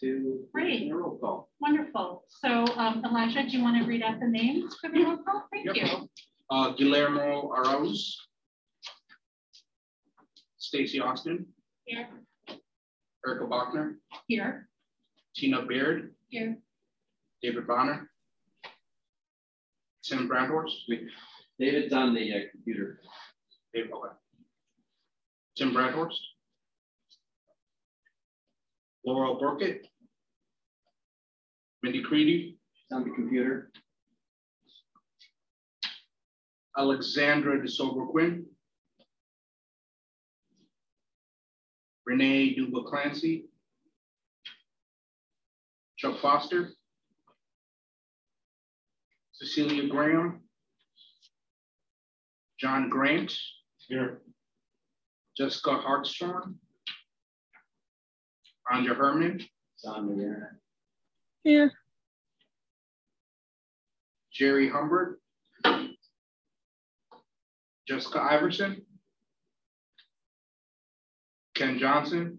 to Great. roll call. Wonderful. So Elijah, do you want to read out the names for the roll call? Thank you. Guillermo Arauz, Stacy Austin, Here. Erica Bachner, Here. Tina Baird, Here. David Bonner, Tim Brandhorst. David's on the computer. David, okay. Tim Brandhorst, Laurel Burkett, Mindy Creedy, She's on the computer. Alexandra DeSober Quinn, Renee Duba Clancy, Chuck Foster, Cecilia Graham, John Grant, here, Jessica Hartshorn, Anja Herman, It's on the internet. Here. Jerry Humbert, Jessica Iverson, Ken Johnson,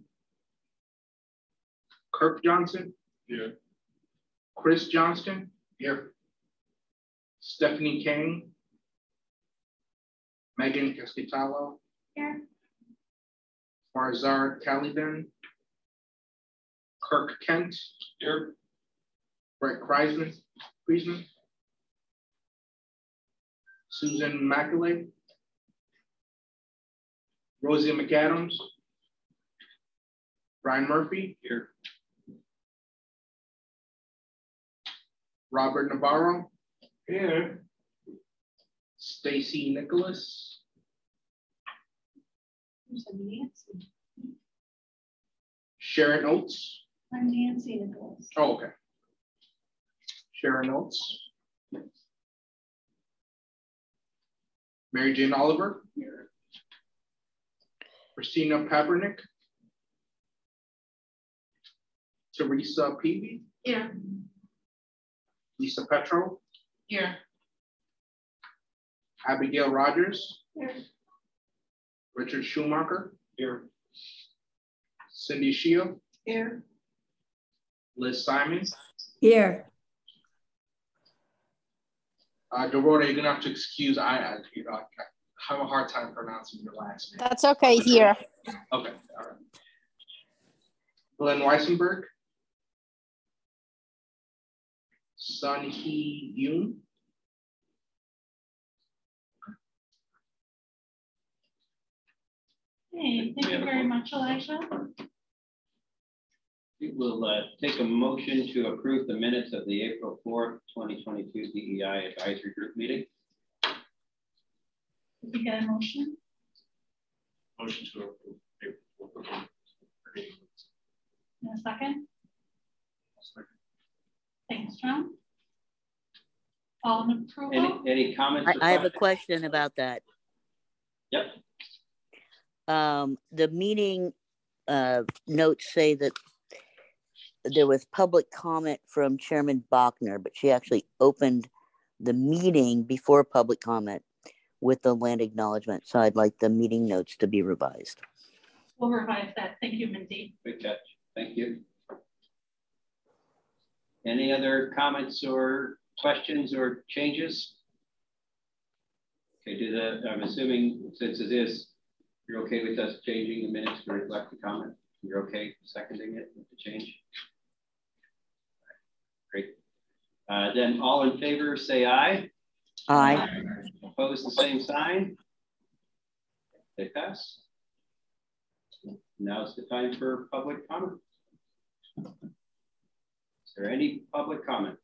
Kirk Johnson, here, Chris Johnston, here, Stephanie Kane, Megan Cascitalo, Here. Farzad Caliban, Kirk Kent, here, Brett Kreisman, Susan McAuley, Rosie McAdams, Brian Murphy, here, Robert Navarro, here, Stacy Nicholas, There's a Nancy. Sharon Oates. I'm Nancy Nicholas. Oh, okay. Sharon Oates. Mary Jane Oliver. Here. Christina Papernick. Teresa Peavy. Here. Lisa Petro. Here. Abigail Rogers. Here. Richard Schumacher. Here. Cindy Shea. Here. Liz Simon. Here. Dorota, you're gonna have to excuse. I have a hard time pronouncing your last name. That's okay. Here. Okay, all right. Glenn Weissenberg. Sun Hee Yoon. Hey, thank you very much, Elijah. We will take a motion to approve the minutes of the April 4th, 2022 DEI Advisory Group meeting. Did you get a motion? Motion to approve. In a second? Thanks, John. All in approval? Any comments? I have a question about that. Yep. The meeting notes say that there was public comment from Chairman Bachner, but she actually opened the meeting before public comment with the land acknowledgement. So I'd like the meeting notes to be revised. We'll revise that. Thank you, Mindy. Good catch. Thank you. Any other comments or questions or changes? Okay, I'm assuming since it is, you're okay with us changing the minutes to reflect the comment? You're okay seconding it with the change? Great. Then all in favor, say aye. Aye. Opposed, the same sign. They pass. Now it's the time for public comment. Is there any public comment?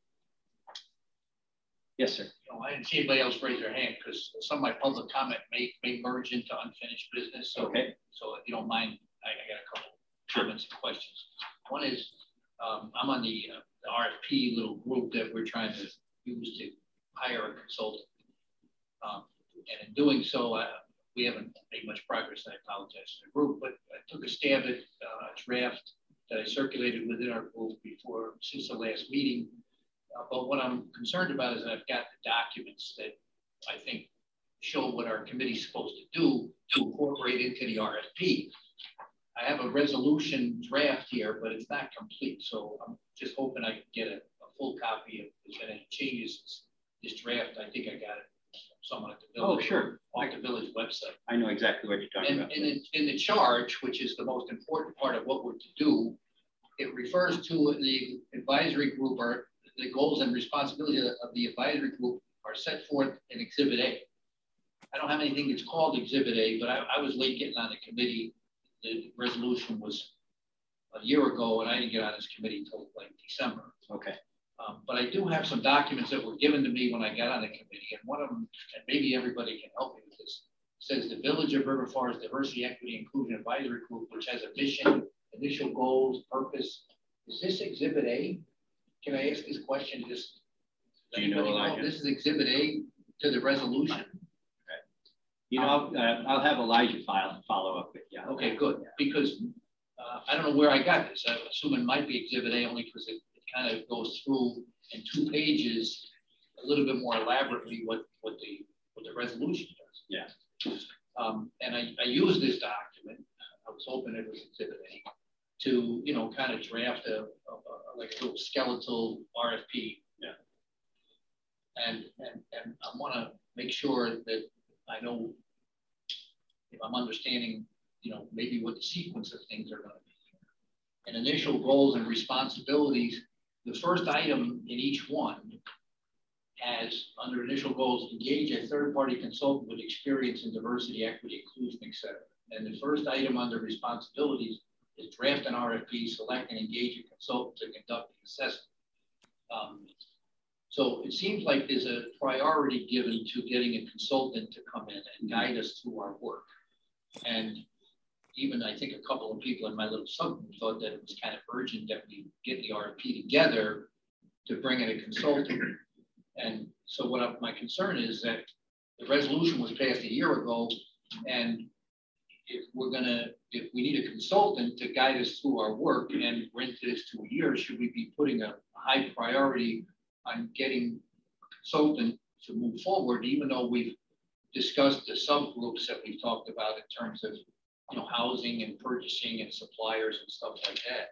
Yes, sir. I didn't see anybody else raise their hand because some of my public comment may merge into unfinished business. So, okay. So if you don't mind, I got a couple comments and questions. One is I'm on the RFP little group that we're trying to use to hire a consultant. And in doing so, we haven't made much progress. I apologize to the group, but I took a stab at a draft that I circulated within our group since the last meeting. But what I'm concerned about is that I've got the documents that I think show what our committee is supposed to do to incorporate into the RFP. I have a resolution draft here, but it's not complete. So I'm just hoping I can get a full copy if there's been any changes. This draft, I think I got it from someone at the village. Oh, sure. Like the village website. I know exactly what you're talking about. And in the charge, which is the most important part of what we're to do, it refers to the advisory group, or the goals and responsibilities of the advisory group are set forth in Exhibit A. I don't have anything that's called Exhibit A, but I was late getting on the committee. The resolution was a year ago, and I didn't get on this committee until like December. Okay. But I do have some documents that were given to me when I got on the committee, and one of them, and maybe everybody can help me with this, says the Village of River Forest Diversity, Equity, Inclusion Advisory Group, which has a mission, initial goals, purpose. Is this Exhibit A? Can I ask this question? Just do you know, Elijah? This is Exhibit A to the resolution. Okay. You know, I'll have Elijah follow up with you. Okay, good. Because I don't know where I got this. I assume it might be Exhibit A only because it kind of goes through in 2 pages a little bit more elaborately what the resolution does. Yeah. And I used this document. I was hoping it was Exhibit A to, you know, kind of draft like a little skeletal RFP. Yeah. And I want to make sure that I know if I'm understanding, you know, maybe what the sequence of things are going to be. And initial goals and responsibilities, the first item in each one has, under initial goals, engage a third-party consultant with experience in diversity, equity, inclusion, etc. And the first item under responsibilities is draft an RFP, select and engage a consultant to conduct the assessment. So it seems like there's a priority given to getting a consultant to come in and guide us through our work. And even I think a couple of people in my little subgroup thought that it was kind of urgent that we get the RFP together to bring in a consultant. And so my concern is that the resolution was passed a year ago, and if we need a consultant to guide us through our work, and we're into this 2 years, should we be putting a high priority on getting a consultant to move forward, even though we've discussed the subgroups that we've talked about in terms of, you know, housing and purchasing and suppliers and stuff like that.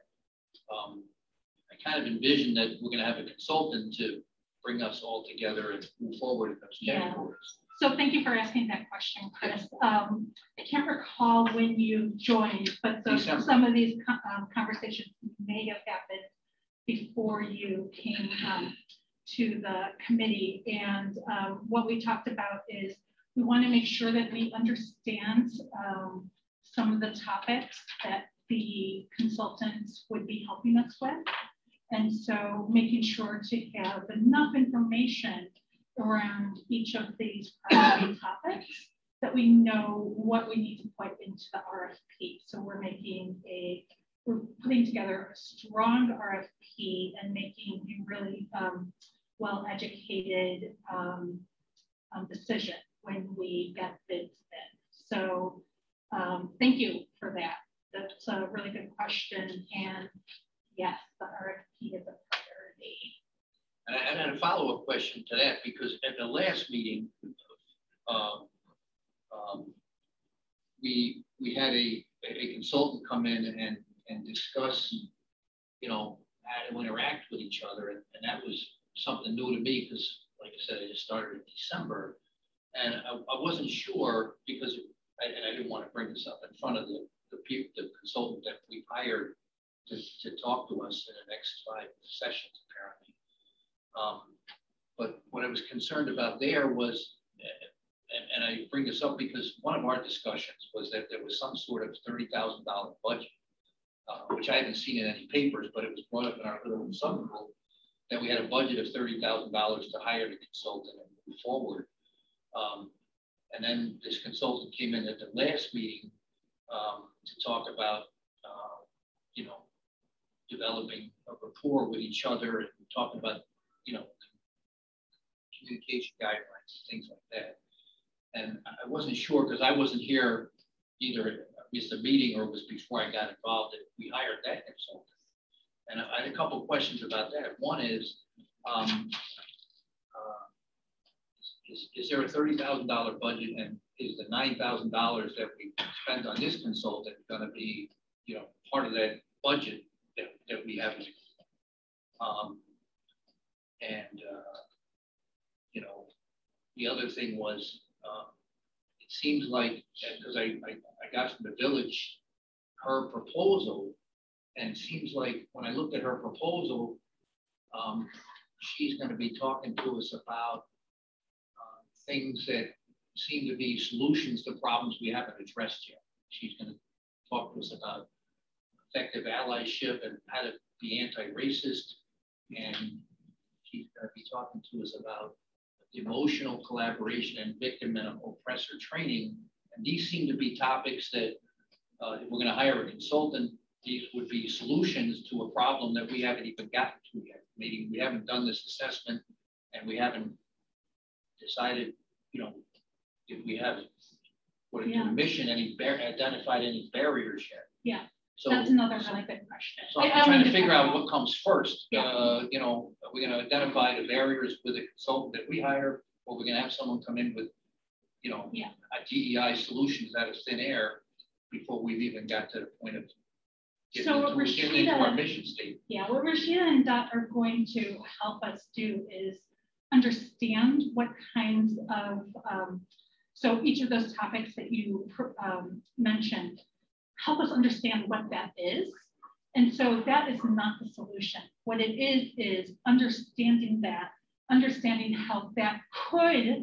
I kind of envision that we're going to have a consultant to bring us all together and move forward in those categories. So thank you for asking that question, Chris. I can't recall when you joined, but some of these conversations may have happened before you came to the committee. And what we talked about is we want to make sure that we understand some of the topics that the consultants would be helping us with. And so making sure to have enough information around each of these priority topics that we know what we need to put into the RFP. So we're putting together a strong RFP and making a really well-educated decision when we get bids in. So thank you for that. That's a really good question. And yes, the RFP is a priority. And I had a follow-up question to that, because at the last meeting, we had a consultant come in and discuss, you know, how to interact with each other. And that was something new to me because, like I said, I just started in December. And I wasn't sure because, I didn't want to bring this up in front of the consultant that we hired to talk to us in the next 5 sessions, apparently. But what I was concerned about there was, and I bring this up because one of our discussions was that there was some sort of $30,000 budget, which I haven't seen in any papers, but it was brought up in our little subgroup that we had a budget of $30,000 to hire the consultant and move forward. And then this consultant came in at the last meeting to talk about, you know, developing a rapport with each other and talking about, you know, communication guidelines, things like that. And I wasn't sure because I wasn't here either at the meeting or it was before I got involved that we hired that consultant. And I had a couple of questions about that. One is there a $30,000 budget, and is the $9,000 that we spent on this consultant going to be part of that budget that we have. The other thing was, it seems like, because I got from the village her proposal, and it seems like when I looked at her proposal, she's going to be talking to us about things that seem to be solutions to problems we haven't addressed yet. She's going to talk to us about effective allyship and how to be anti-racist, and she's going to be talking to us about emotional collaboration and victim and oppressor training. And these seem to be topics that if we're going to hire a consultant, these would be solutions to a problem that we haven't even gotten to yet. Maybe we haven't done this assessment and we haven't decided, if we have put into the mission, identified any barriers yet. Yeah. So that's another really good question. So I'm trying to figure out what comes first. Yeah. Are we going to identify the barriers with a consultant that we hire, or we're going to have someone come in with, a DEI solutions out of thin air before we've even got to the point of getting into our mission statement? Yeah, what Rashida and Dot are going to help us do is understand what kinds of, so each of those topics that you mentioned, help us understand what that is. And so that is not the solution. What it is understanding that, understanding how that could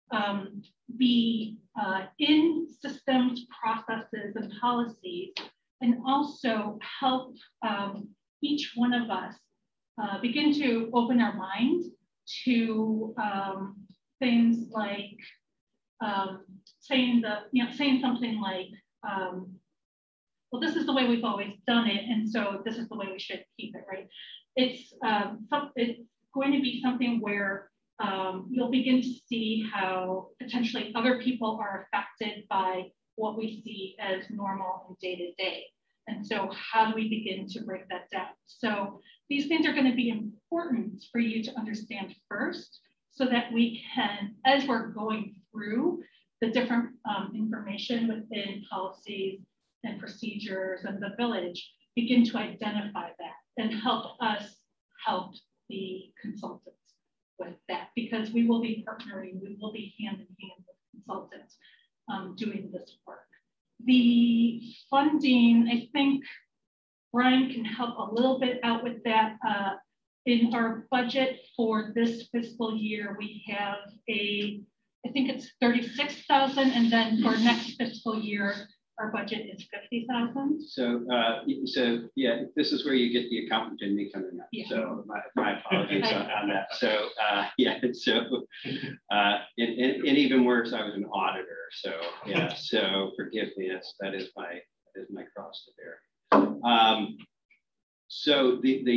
be in systems, processes, and policies, and also help each one of us begin to open our mind to things like saying something like, well, this is the way we've always done it, and so this is the way we should keep it, right? It's going to be something where you'll begin to see how potentially other people are affected by what we see as normal and day-to-day. And so how do we begin to break that down? So these things are going to be important for you to understand first, so that we can, as we're going through the different information within policies and procedures and the village, begin to identify that and help us help the consultants with that, because we will be partnering, we will be hand in hand with consultants doing this work. The funding, I think Brian can help a little bit out with that. In our budget for this fiscal year, we have I think it's 36,000, and then for next fiscal year, our budget is 50,000. So yeah, this is where you get the accountant in me coming up. Yeah. So my apologies on that. So yeah, so and even worse, I was an auditor. So yeah, so forgive me. That is my cross to bear. So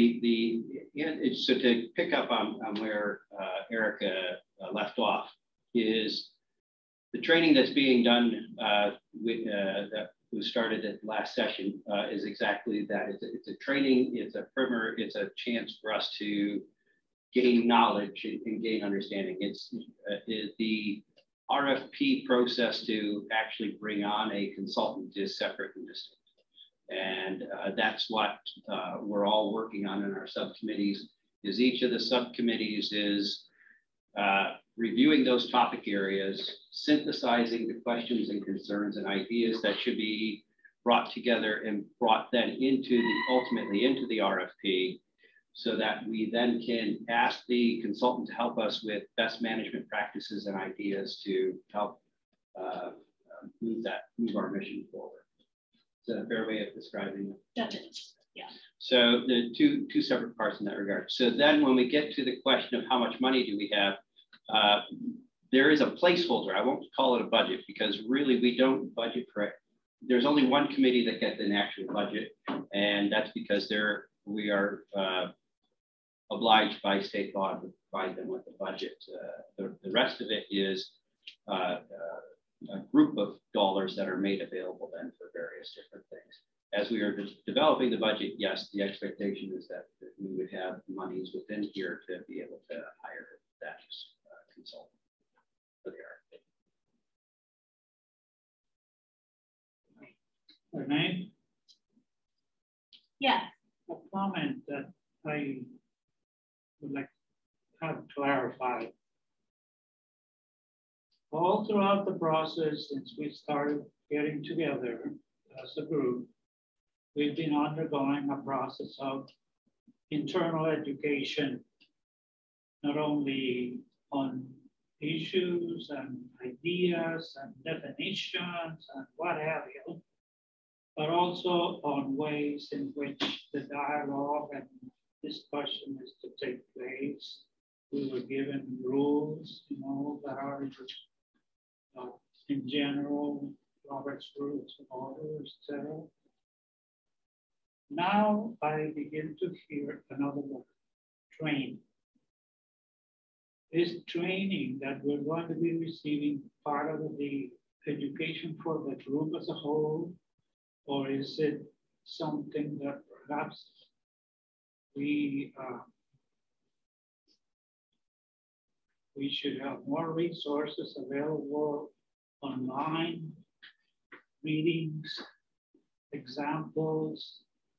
so to pick up on where Erica left off is the training that's being done that was started at the last session is exactly that. It's a training, it's a primer, it's a chance for us to gain knowledge and gain understanding. It's the RFP process to actually bring on a consultant is separate and distinct. And that's what we're all working on in our subcommittees, is each of the subcommittees is reviewing those topic areas, synthesizing the questions and concerns and ideas that should be brought together and brought then ultimately into the RFP, so that we then can ask the consultant to help us with best management practices and ideas to help move our mission forward. Is that a fair way of describing it? That is, yeah. So the two separate parts in that regard. So then when we get to the question of how much money do we have, there is a placeholder. I won't call it a budget, because really we don't budget for it. There's only one committee that gets an actual budget, and that's because we are obliged by state law to provide them with the budget. The rest of it is a group of dollars that are made available then for various different things. As we are developing the budget, yes, the expectation is that we would have monies within here to be able to hire that consultant for the RFP. Renee? Yes. A comment that I would like to have clarified. All throughout the process, since we started getting together as a group, we've been undergoing a process of internal education, not only on issues and ideas and definitions and what have you, but also on ways in which the dialogue and discussion is to take place. We were given rules, that are in general, Robert's Rules of Order, etc. Now I begin to hear another word, training. Is training that we're going to be receiving part of the education for the group as a whole, or is it something that perhaps we should have more resources available online, readings, examples,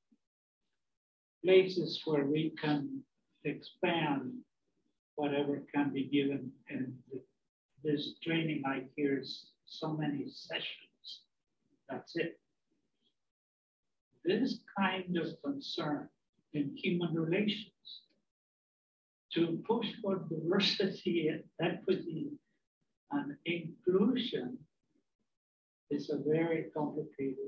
places where we can expand whatever can be given in this training? I hear so many sessions. That's it. This kind of concern in human relations to push for diversity and equity and inclusion is a very complicated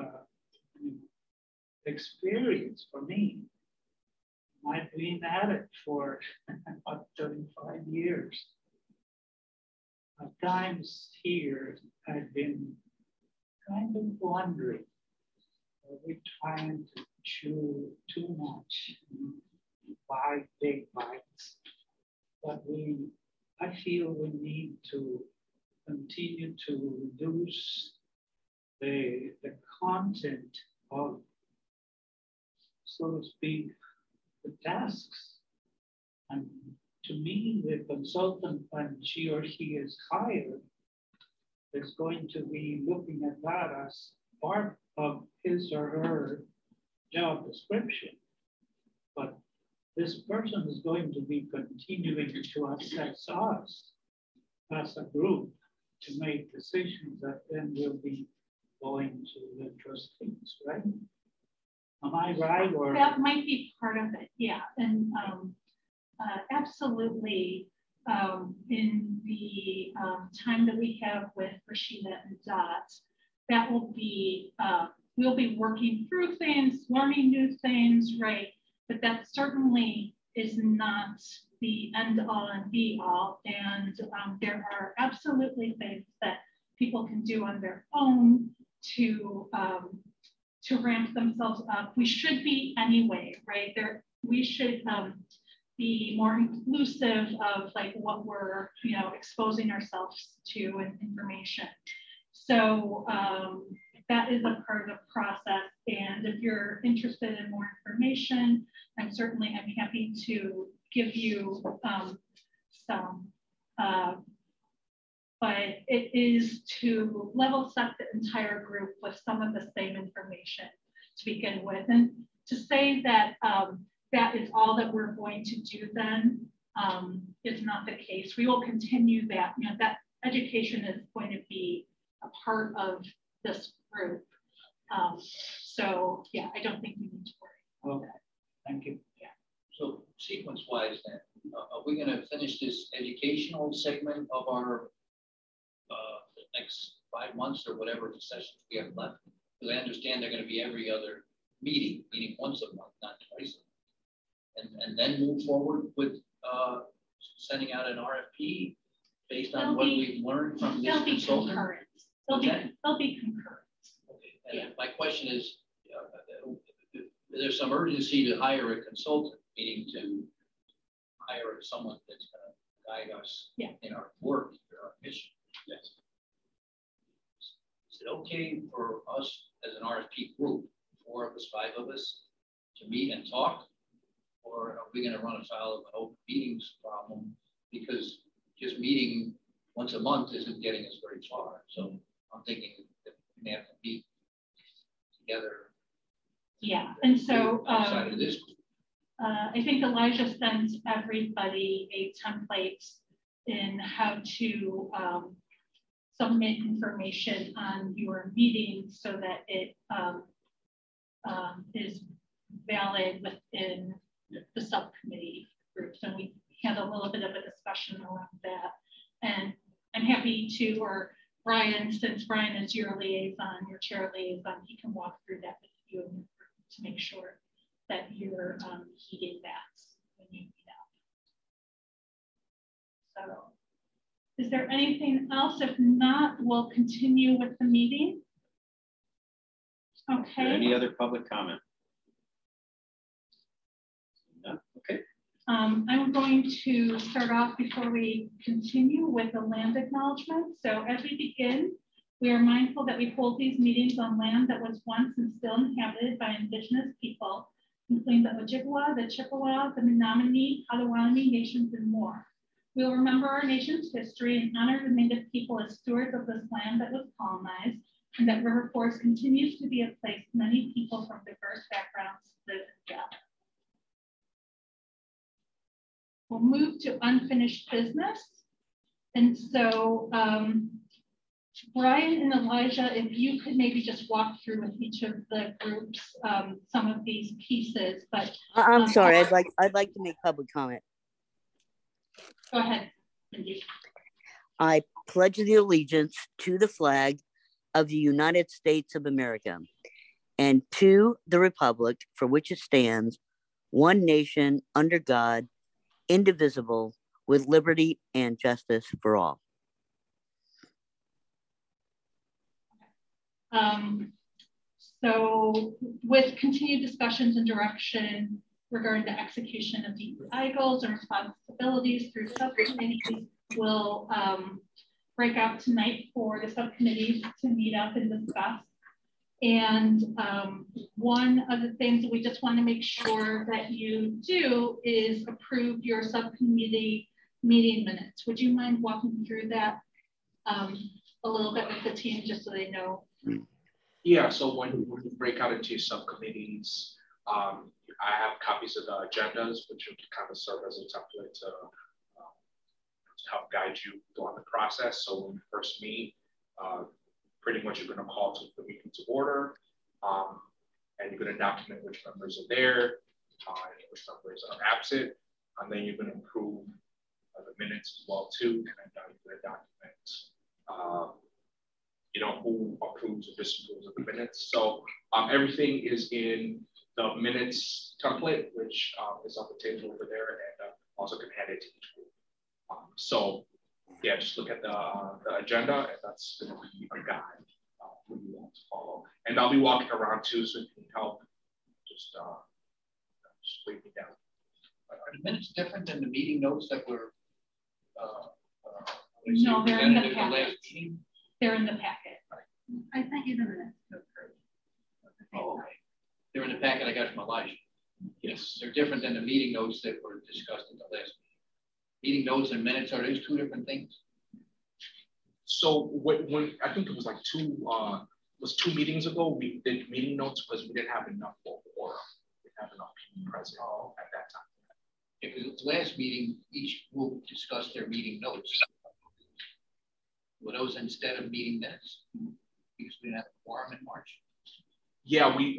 experience for me. I've been at it for about 35 years. At times here, I've been kind of wondering, are we trying to chew too much, buy big bites? But I feel we need to continue to reduce the content of, so to speak, the tasks. And to me, the consultant, when she or he is hired, is going to be looking at that as part of his or her job description. But this person is going to be continuing to assess us as a group to make decisions that then will be going to the trustees, right? Am I right? Or that might be part of it, yeah. And absolutely, in the time that we have with Rashida and Dot, that will be, we'll be working through things, learning new things, right? But that certainly is not the end all and be all. And there are absolutely things that people can do on their own to ramp themselves up. We should be anyway, right? We should be more inclusive of like what we're, exposing ourselves to and information. So that is a part of the process. And if you're interested in more information, I'm happy to give you some. But it is to level set the entire group with some of the same information to begin with. And to say that that is all that we're going to do then is not the case. We will continue that. That education is going to be a part of this group. So yeah, I don't think we need to worry. Okay, thank you. Yeah. So sequence-wise then, are we going to finish this educational segment of our the next 5 months or whatever sessions we have left? Because I understand they're going to be every other meeting once a month, not twice a month. And then move forward with sending out an RFP based on what we've learned from this consultant? They'll be concurrent. Okay. And my question is, there's some urgency to hire a consultant, meaning to hire someone that's going to guide us in our work, our mission. Yes. Is it okay for us as an RFP group, 4 of us, 5 of us, to meet and talk? Or are we going to run afoul of an open meetings problem? Because just meeting once a month isn't getting us very far. So I'm thinking that we may have to meet together Yeah, and so outside of this. I think Elijah sent everybody a template in how to submit information on your meeting so that it is valid within the subcommittee groups. And we had a little bit of a discussion around that. And I'm happy to, or Brian, since Brian is your liaison, your chair liaison, he can walk through that with you to make sure that you're heeding that when you meet up. So, is there anything else? If not, we'll continue with the meeting. Okay. Any other public comment? No? Okay. I'm going to start off before we continue with the land acknowledgement. So as we begin, we are mindful that we hold these meetings on land that was once and still inhabited by Indigenous people, including the Ojibwa, the Chippewa, the Menominee, Potawatomi nations, and more. We will remember our nation's history and honor the Native people as stewards of this land that was colonized, and that River Forest continues to be a place many people from diverse backgrounds live and gather. We'll move to unfinished business. And so Brian and Elijah, if you could maybe just walk through with each of the groups some of these pieces, but I'm sorry, I'd like to make public comment. Go ahead, Cindy. I pledge the allegiance to the flag of the United States of America and to the republic for which it stands, one nation under God, indivisible, with liberty and justice for all. So with continued discussions and direction regarding the execution of DEI goals and responsibilities through subcommittees, we'll break out tonight for the subcommittees to meet up and discuss. And one of the things that we just want to make sure that you do is approve your subcommittee meeting minutes. Would you mind walking through that a little bit with the team just so they know? Yeah, so when you break out into subcommittees, I have copies of the agendas, which will kind of serve as a template to help guide you throughout the process. So when you first meet, pretty much you're going to call to the meeting to order, and you're going to document which members are there, and which members are absent, and then you're going to approve the minutes as well too, and then you're going to document who approves or disapproves of the minutes. So everything is in the minutes template, which is on the table over there, and also can hand it to each group. So yeah, just look at the agenda, and that's going to be a guide for you all to follow. And I'll be walking around too, so you can help just break it down. Are the minutes different than the meeting notes that were no, they're in the packet. packet. They're in the packet. I sent you the minutes to approve. Oh, okay. They're in the packet I got from Elijah. Yes, they're different than the meeting notes that were discussed at the last meeting. Meeting notes and minutes, are those two different things? So when I think it was like two meetings ago, we did meeting notes because we didn't have enough for quorum. We didn't have enough people present at that time. Because the last meeting, each group discussed their meeting notes. Were those instead of meeting minutes? Because we didn't have a quorum in March. Yeah, we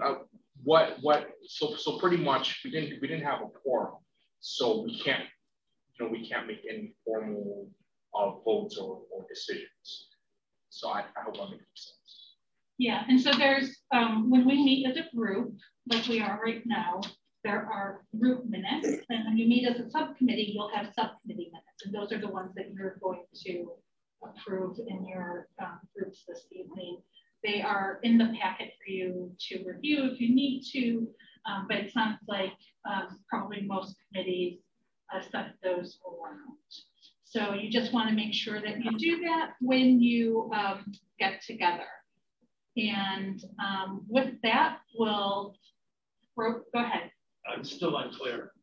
so pretty much we didn't have a quorum, so we can't make any formal votes or decisions. So I hope that makes sense. Yeah, and so there's when we meet as a group, like we are right now, there are group minutes, and when you meet as a subcommittee, you'll have subcommittee minutes, and those are the ones that you're going to approve in your groups this evening. They are in the packet for you to review if you need to, but it sounds like probably most committees set those around. So you just want to make sure that you do that when you get together. And with that, we'll go ahead. I'm still unclear.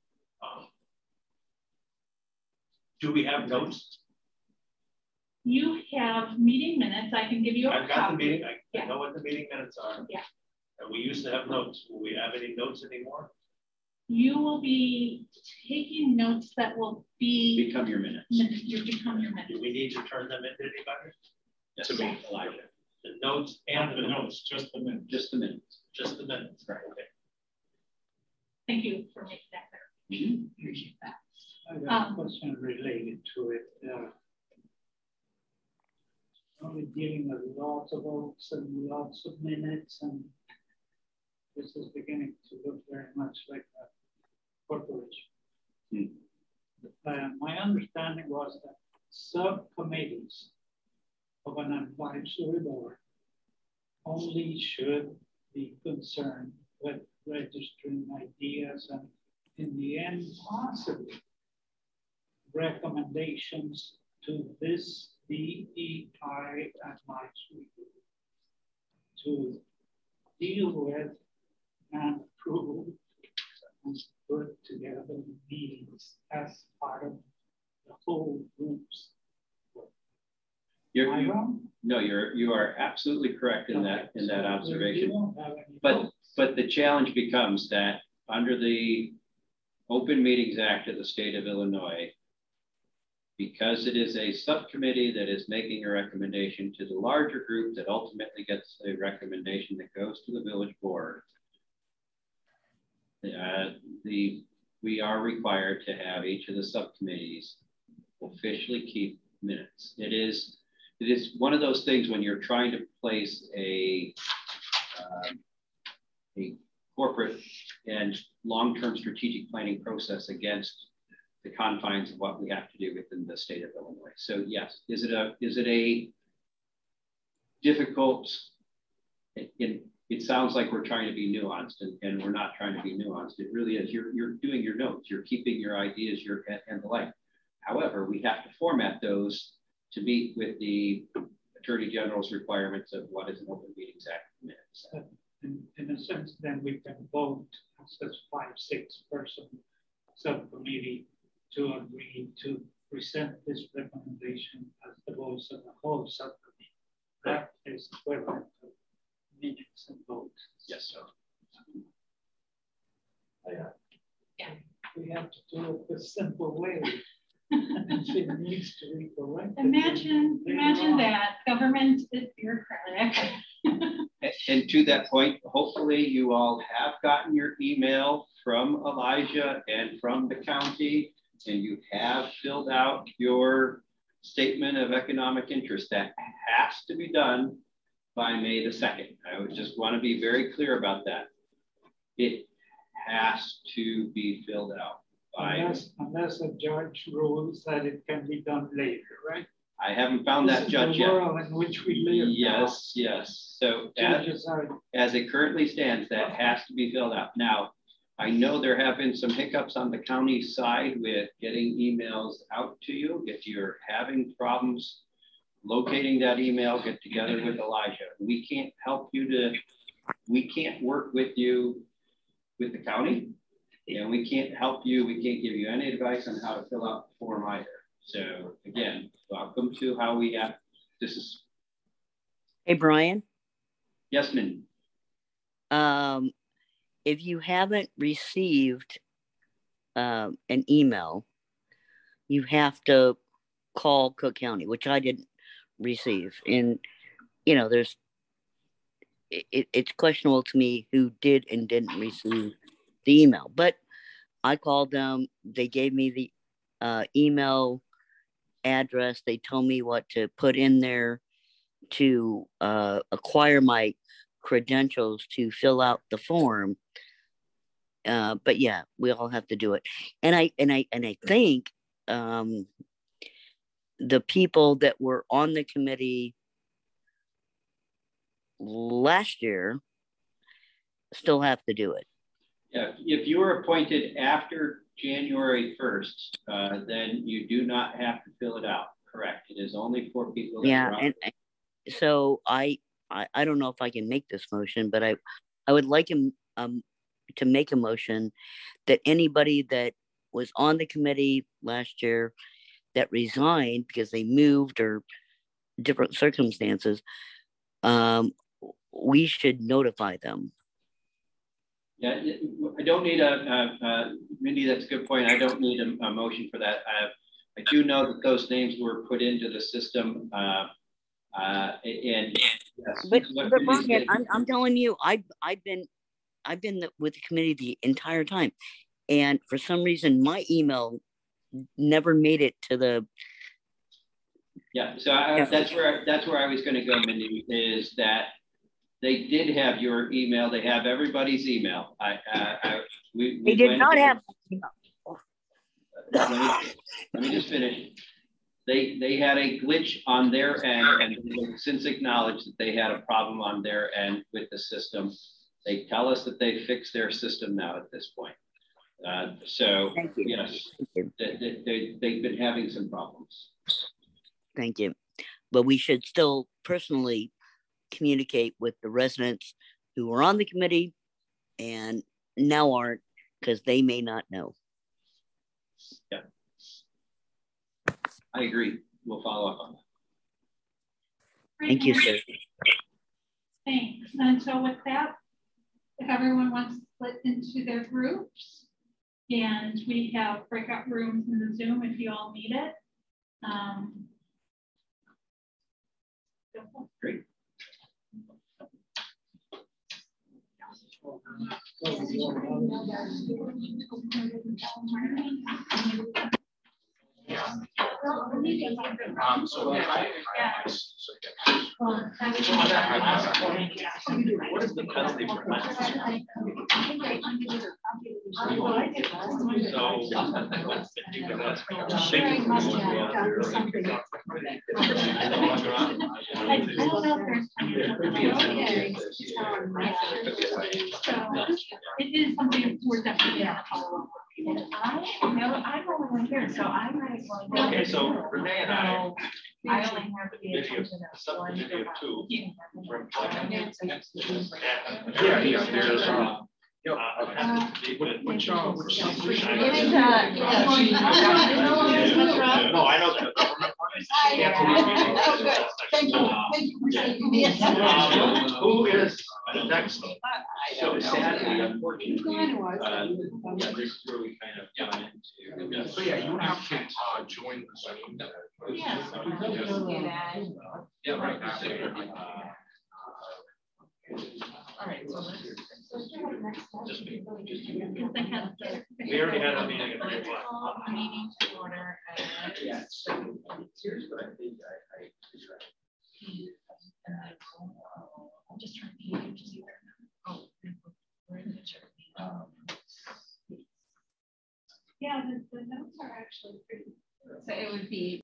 Do we have notes? You have meeting minutes. I can give you a I've got copy. the meeting. I know what the meeting minutes are. Yeah. And we used to have notes. Will we have any notes anymore? You will be taking notes that will be Become your minutes. you become your minutes. Do we need to turn them into anybody? Yes. To me, Elijah. The notes and the notes, just the minutes. Just the minutes. Just the minutes. Right. Okay. Thank you for making that clear. Appreciate that. I got a question related to it. Are we dealing with lots of votes and lots of minutes, and this is beginning to look very much like a corporation. My understanding was that subcommittees of an advisory board only should be concerned with registering ideas and in the end possibly recommendations to this DEI advisory group to deal with and approve and put together meetings as part of the whole group's work. Am I wrong? No, you are absolutely correct in that observation. We don't have any But the challenge becomes that under the Open Meetings Act of the state of Illinois, because it is a subcommittee that is making a recommendation to the larger group that ultimately gets a recommendation that goes to the village board, we are required to have each of the subcommittees officially keep minutes. It is one of those things when you're trying to place a corporate and long-term strategic planning process against the confines of what we have to do within the state of Illinois. So yes, is it a difficult? It sounds like we're trying to be nuanced, and we're not trying to be nuanced. It really is. You're doing your notes. You're keeping your ideas, and the like. However, we have to format those to meet with the Attorney General's requirements of what is an Open Meetings Act minutes. In a sense, then we can vote as a 5-6 person subcommittee to agree to present this recommendation as the voice of the whole subcommittee. That is equivalent to minutes and votes. Yes. So, we have to do it the simple way. If it needs to be corrected. Imagine that government is bureaucratic. And to that point, hopefully you all have gotten your email from Elijah and from the county, and you have filled out your statement of economic interest. That has to be done by May the 2nd. I would just want to be very clear about that. It has to be filled out. Unless a judge rules that it can be done later, right? I haven't found that judge yet. The world in which we live. Yes, now. Yes. So as it currently stands, that has to be filled out. Now, I know there have been some hiccups on the county side with getting emails out to you. If you're having problems locating that email, get together with Elijah. We can't help you we can't work with you with the county. And we can't help you. We can't give you any advice on how to fill out the form either. So again, welcome to how we have this is. Hey, Brian. Yes, ma'am. If you haven't received an email, you have to call Cook County, which I didn't receive. And, it's questionable to me who did and didn't receive the email, but I called them. They gave me the email address. They told me what to put in there to acquire my credentials to fill out the form. But yeah, we all have to do it. And I think the people that were on the committee last year still have to do it. Yeah, if you were appointed after January 1st, then you do not have to fill it out. Correct. It is only for people that are on. And so I don't know if I can make this motion, but I would like him to make a motion that anybody that was on the committee last year that resigned because they moved or different circumstances, we should notify them Yeah, I don't need Mindy, that's a good point. I don't need a motion for that. I do know that those names were put into the system. And yes, But Brian, I'm telling you, I've been with the committee the entire time, and for some reason my email never made it to the. Yeah, so that's where I was going to go, Mindy, is that they did have your email. They have everybody's email. They did not have. Let me just finish. They had a glitch on their end, and they've since acknowledged that they had a problem on their end with the system. They tell us that they fixed their system now at this point. So yes, they've been having some problems. Thank you. But we should still personally communicate with the residents who were on the committee and now aren't, because they may not know. Yeah. I agree. We'll follow up on that. Thank you, sir. Thanks. And so with that, if everyone wants to split into their groups, and we have breakout rooms in the Zoom if you all need it. Great. What is the penalty for that? It is something we're definitely going to follow up. I only went here, so I might as well. Okay, so Renee and I only have the attention of one. video two. Yeah, there's which No, I know that. Thank you. Who is the next? So sadly, unfortunately, this is where we kind of got into. So yeah, you have to join the Zoom. Yeah, right now. All right, so We already had a meeting at 3 o'clock. Meeting to order. Yes. Here's what I think I'm just trying to see where. Oh, we're in the chat. Yeah, the notes are actually pretty. So it would be.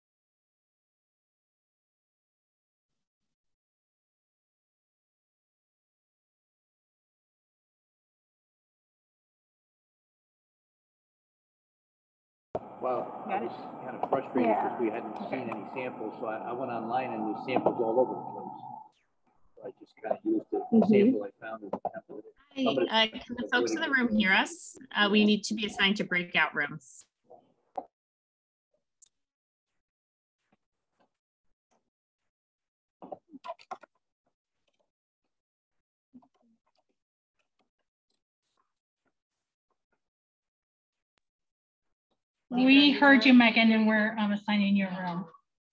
Well, I was kind of frustrated because we hadn't seen any samples, so I went online and there's samples all over the place. So I just kind of used the sample I found as a template. Hi, can the folks in the room hear us? We need to be assigned to breakout rooms. We heard you, Megan, and we're assigning your room.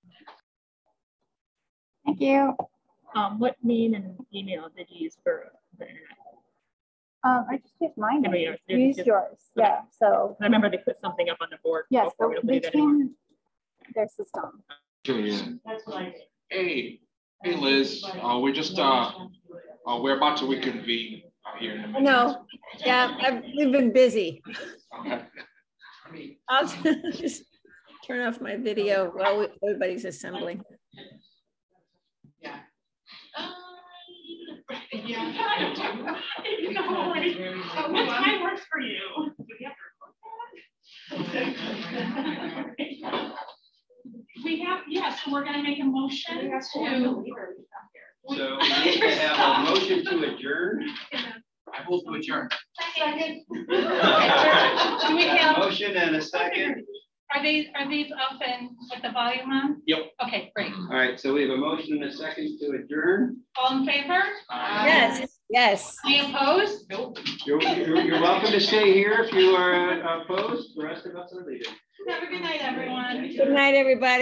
Thank you. What name and email did you use for the internet? I just used mine. You used yours. Okay. Yeah. So I remember they put something up on the board. yes, Before but they changed their system. That's what I did. Hey Liz, we're just we're about to reconvene here in a minute. No, yeah, we've been busy. Okay. I'll just turn off my video while everybody's assembling. Yeah. What time works for you? We have, yes, we're going to make a motion to. So we need to have a motion to adjourn. I will to adjourn. Second. Do we have Motion and a second. Are these up and with the volume on? Yep. Okay, great. All right, so we have a motion and a second to adjourn. All in favor? Yes. Yes. Any opposed? Nope. You're welcome to stay here if you are opposed. The rest of us are leaving. Have a good night, everyone. Good night, everybody.